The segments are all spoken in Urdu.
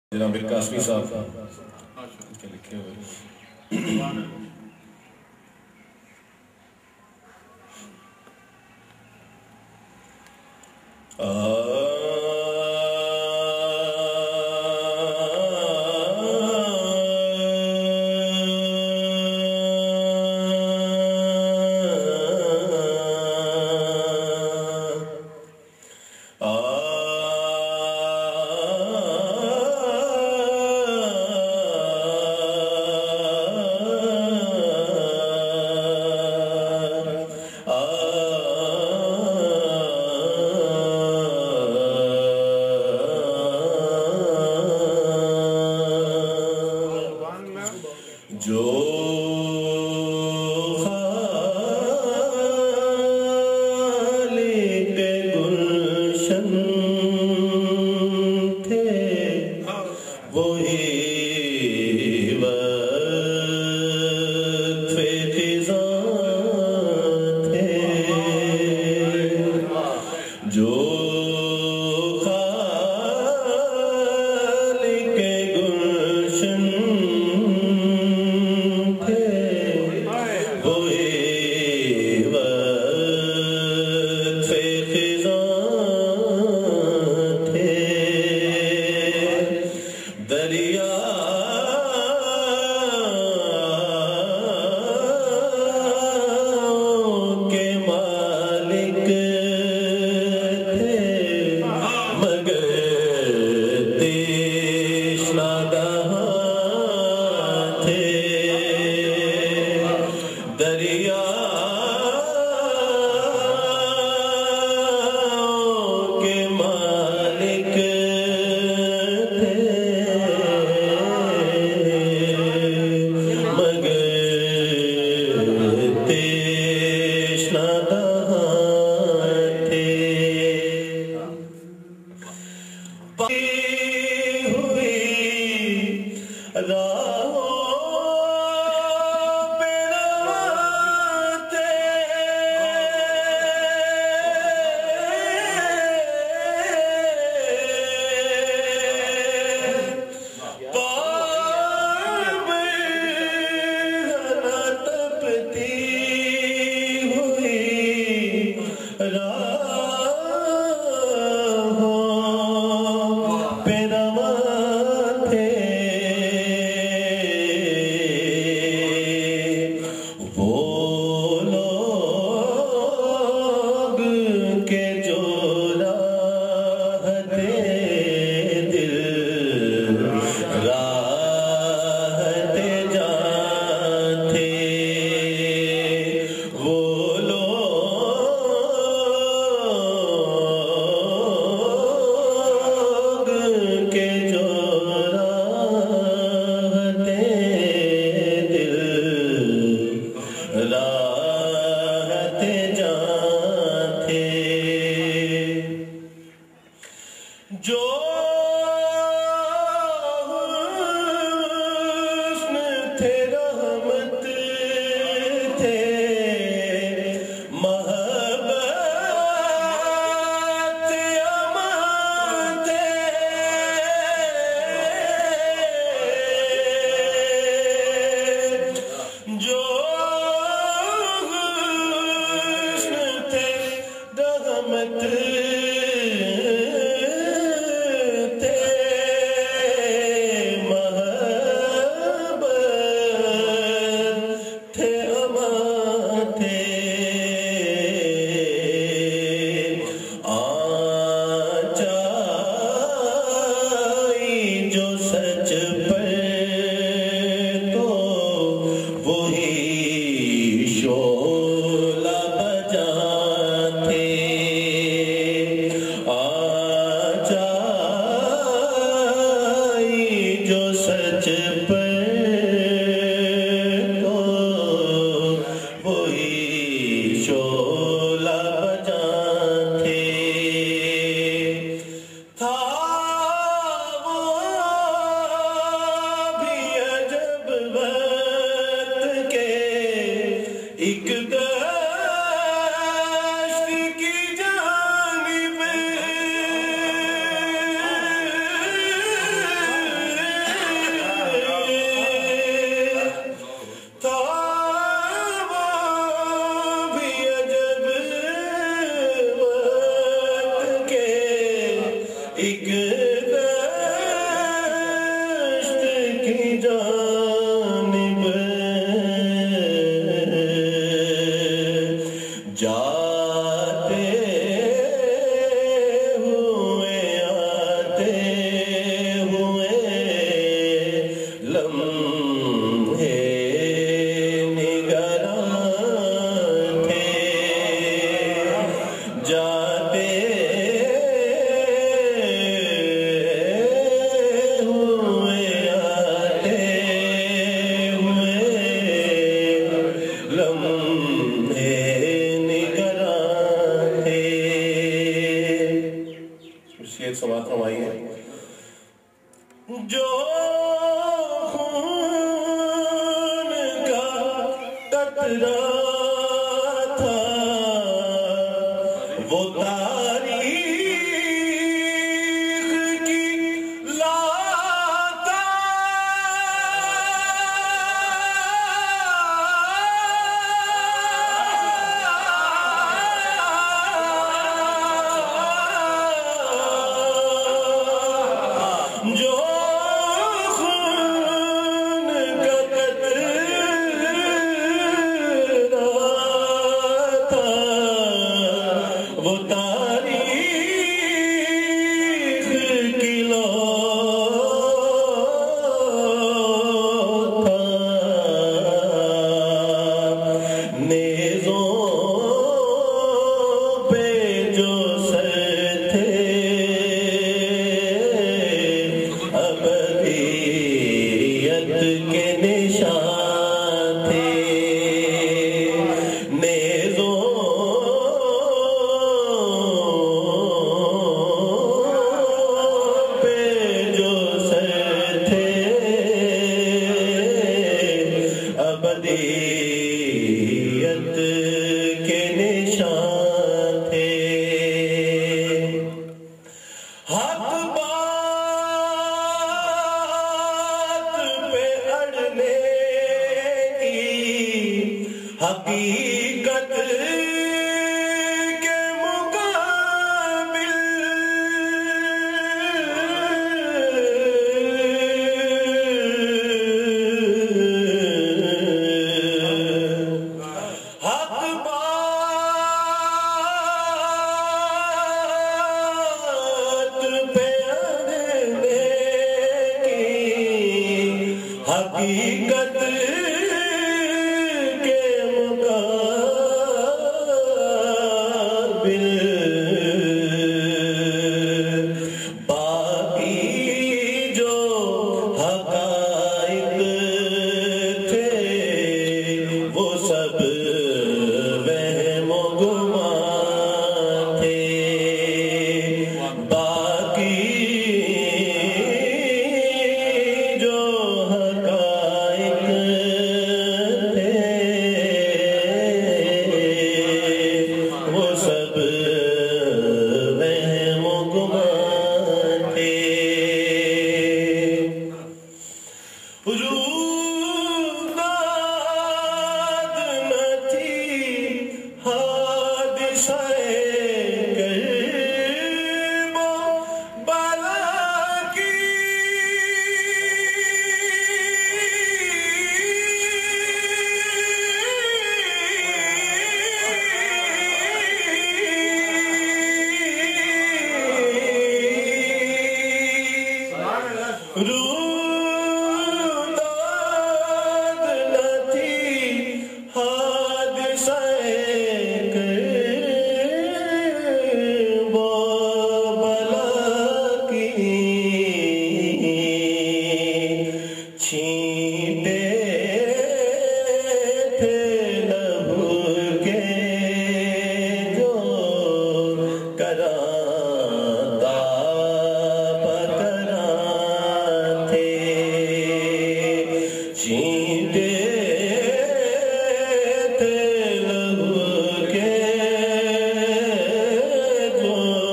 جناب قاسمی صاحب کے لکھے ہوئے دریا جو خون کا قطرہ تھا وہ تاریخ کی لاتا جو خون کا قطرہ تھا وہ تاریخ کی لو تھا نیزوں پہ جو سر تھے ابدیت کے نشان تھے نیزوں پہ جو سر تھے ابدیت کے نشان تھے حق بات پہ اڑنے کی حقیقت کے مقابل حق بات پہ اڑنے کی حقیقت کے مقابل باقی جو حقائق تھے وہ سب وہم و گمان تھے باقی جو حقائق تھے وہ سب وہم و گمان تھے روداد نہ تھی حادثہ کرب و بلا کی روداد نہ تھی حادثہ کرب و بلا کی چھینٹے تھے لہو کے جو کراتا پکرا تھے چھینٹے تھے لہو کے جو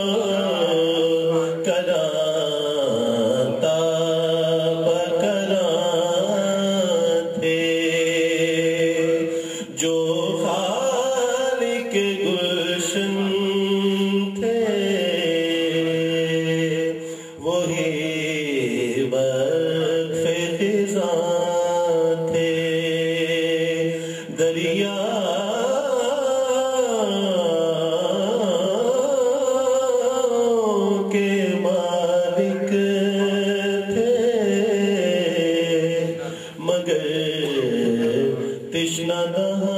کراتا پکرا تھے جو خالق گلشن تھے وہی وقف خزاں تھے دریا کے مالک تھے مگر تشنہ نہ